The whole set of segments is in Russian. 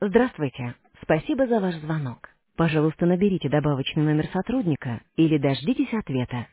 Здравствуйте. Спасибо за ваш звонок. Пожалуйста, наберите добавочный номер сотрудника или дождитесь ответа.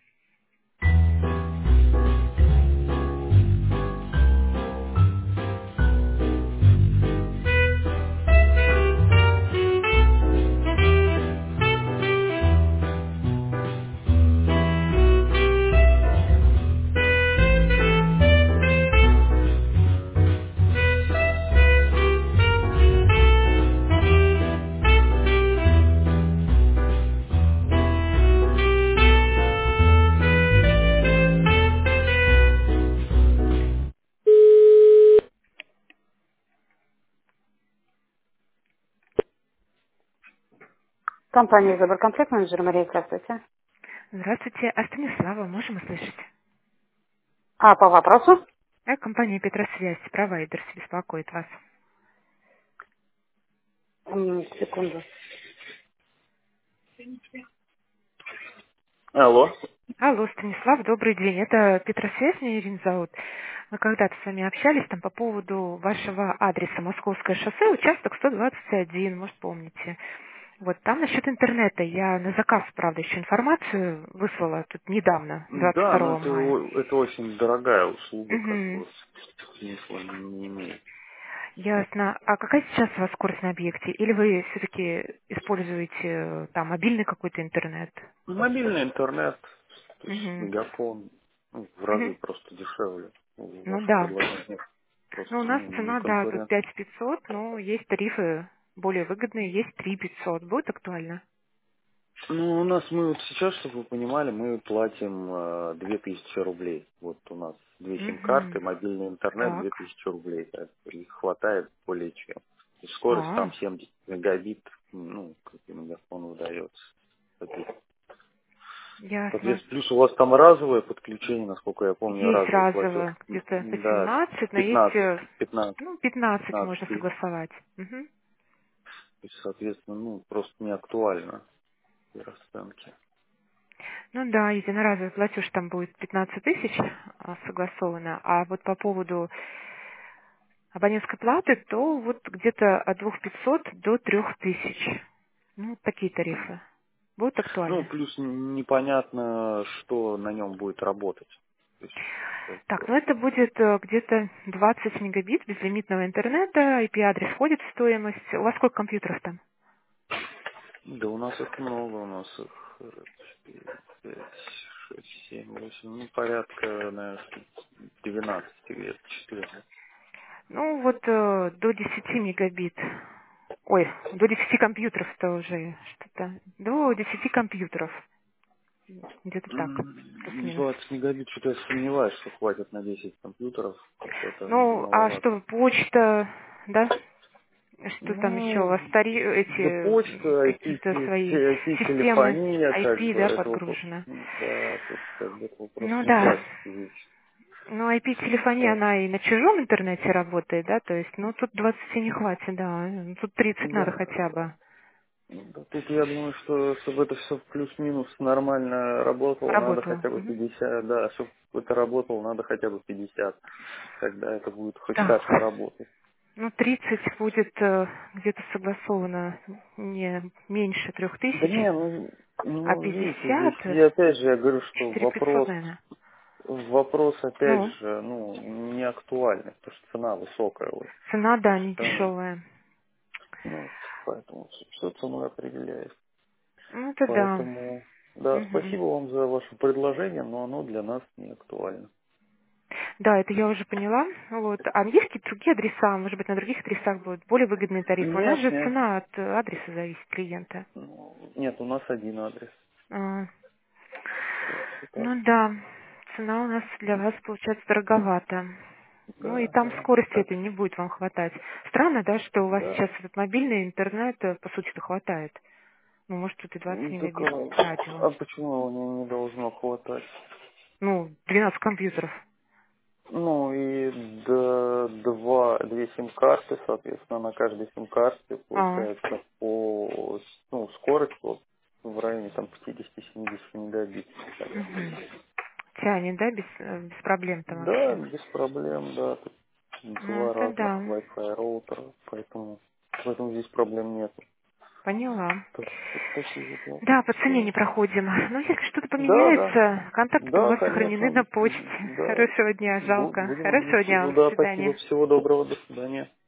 Компания «Заборкомплект», менеджер Мария, здравствуйте. Здравствуйте, а Станислава можем услышать? А по вопросу? Компания Петросвязь, провайдер, беспокоит вас. Секунду. Алло, Станислав, добрый день. Это Петросвязь, меня Ирина зовут. Мы когда-то с вами общались там по поводу вашего адреса Московское шоссе, участок 121, может, помните. Вот там насчет интернета я на заказ, правда, еще информацию выслала тут недавно, Да, но 22 это, мая. это очень дорогая услуга, как Угу. бы смысла не имеет. Ясно. А какая сейчас у вас скорость на объекте? Или вы все-таки используете там мобильный какой-то интернет? Мобильный интернет, то есть Мгм. мегафон, ну, в разы Мгм. просто дешевле. Ну Ваше да. предложение Ну, у просто нас не цена, да, тут конкурент. 5500, но есть тарифы более выгодные, есть 3500. Будет актуально? Ну, у нас мы вот сейчас, чтобы вы понимали, мы платим 2000 рублей. Вот у нас две сим-карты, Угу. мобильный интернет Так. 2000 рублей. Так, и хватает более чем. И скорость А, там 70 мегабит, ну, как и мегафон выдается. ясно. Соответственно, плюс у вас там разовое подключение, насколько я помню, Есть разовый платеж. разово где-то по Да, 17, но есть, 15, 15, ну, 15 можно 15. То согласовать. Мгм. есть, соответственно, ну, просто не актуально при расценке. Ну да, единоразовый платеж там будет 15 тысяч согласовано, а вот по поводу абонентской платы, то вот где-то от 2500 до 3000. Ну, вот такие тарифы. Будут Ну, актуальны? плюс непонятно, что на нем будет работать. То есть, как Так, бы, ну это будет где-то 20 мегабит безлимитного интернета, IP-адрес входит в стоимость. У вас сколько компьютеров там? да у нас их много, у нас их 4, 5, 6, 7, 8, ну, порядка, наверное, 12 где-то, 14. Ну, вот до 10 мегабит. Ой, до 10 компьютеров-то уже что-то. До 10 компьютеров. Где-то так, плюс-минус. 20 мегабит, что-то я сомневаюсь, что хватит на 10 компьютеров. Как-то это Ну, а маловато. что, почта, да? Что там еще у Ну, вас да эти почта, какие-то свои системы IP-телефония, как IP, бы, да, это вопрос, подгружены? да, тут как бы это вопрос Ну да. технический вещь. Ну, IP-телефония, Да. она и на чужом интернете работает, да, то есть, ну, тут 20 не хватит, да, тут 30 надо Да. хотя бы Да, тут я думаю, что чтобы это все плюс-минус нормально работало, надо работала. хотя бы Мгм. 50, да, чтобы это работало, надо хотя бы 50. Тогда это будет хоть Так, как-то работать. ну, 30 будет где-то согласовано не меньше Да 3000, не, а ну, видите, здесь 50 я опять же я говорю, что 4500, наверное. вопрос опять Ну, же, ну, не актуальный, потому что цена высокая очень. цена, То да, есть не это, дешевая. ну, поэтому все ценой определяет. Ну, это да. Поэтому, да, Мгм. спасибо вам за ваше предложение, но оно для нас не актуально. Да, это я уже поняла. Вот. А есть какие-то другие адреса? Может быть, на других адресах будут более выгодные тарифы? У нас Нет, же нет. цена от адреса зависит клиента. Ну, нет, у нас один адрес. А, Так что так. ну да, цена у нас для вас получается дороговата. Ну и Да, там да. скорости Так, этой не будет вам хватать. Странно, да, что у вас да. сейчас этот мобильный интернет, по сути-то, хватает. Ну, может, тут и 20 Так, мегабит радио. а почему его не должно хватать? Ну, 12 компьютеров. Ну и две сим-карты, соответственно, на каждой сим-карте А, получается по ну, скорость вот, в районе там 50-70 мегабит. угу. Тянет, да, без проблем там Да, вообще. без проблем, да. Тут Ну, два это разных да. Wi-Fi роутера, поэтому. Поэтому здесь проблем нет. Поняла. Спасибо. Да. Да, по цене Всё. не проходим. Ну, если что-то Да, да. поменяется, контакты у Да, вас сохранены на конечно. почте. Да. Хорошего дня, жалко. Будем Хорошего дня учиться. вам, до Да, спасибо. свидания. Всего доброго. До свидания.